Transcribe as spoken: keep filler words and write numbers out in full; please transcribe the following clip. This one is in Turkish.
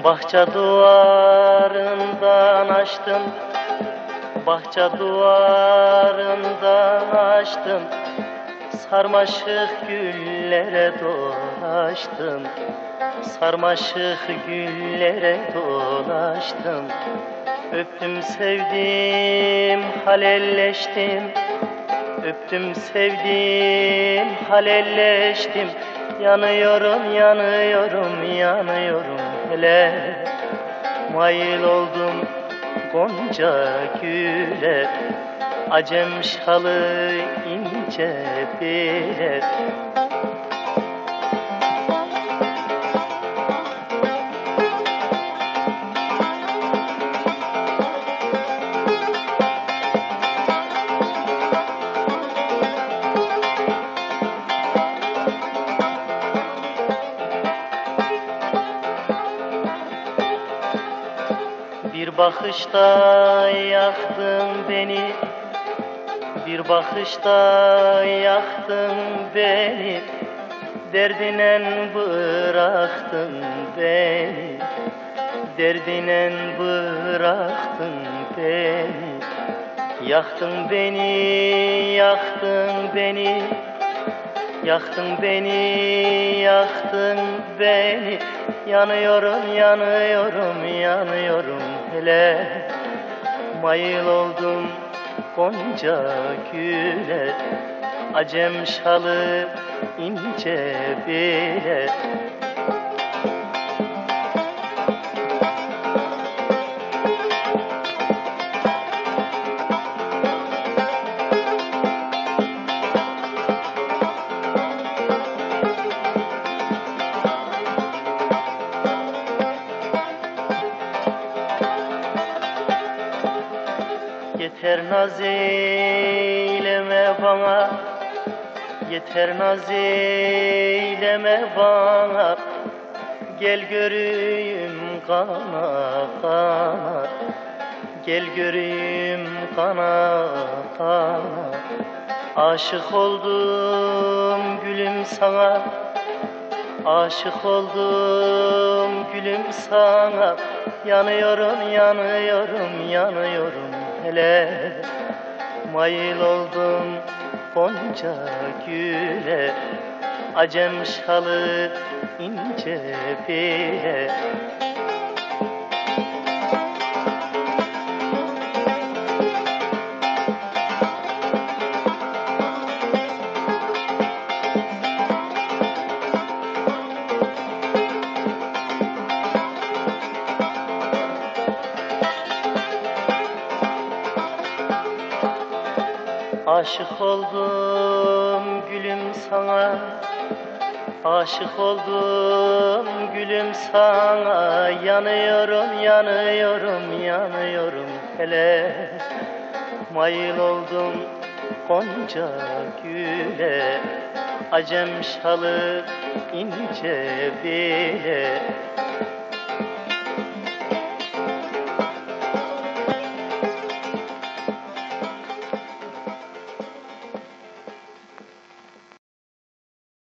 Bahçe duvarından açtım, bahçe duvarından açtım, sarmaşık güllere dolaştım, sarmaşık güllere dolaştım. Öptüm sevdim, halelleştim, öptüm sevdim, halelleştim. Yanıyorum, yanıyorum, yanıyorum hele. Mail oldum gonca güle, acem şalı ince bile. Bir bakışta yaktın beni, bir bakışta yaktın beni, derdinen bıraktın beni, derdinen bıraktın beni. Yaktın beni, yaktın beni, yaktın beni, yaktın beni. Yanıyorum, yanıyorum, yanıyorum hele. Mayıl oldum gonca güle, acem şalı ince bile. Yeter naz eyleme bana, yeter naz eyleme bana. Gel göreyim kana kana, gel göreyim kana kana. Aşık oldum gülüm sana, aşık oldum gülüm sana. Yanıyorum, yanıyorum, yanıyorum hele. Mayıl oldum gonca güle, acem şalı ince bile. Aşık oldum gülüm sana, aşık oldum gülüm sana. Yanıyorum, yanıyorum, yanıyorum hele. Mayıl oldum gonca güle, acem şalı ince bile.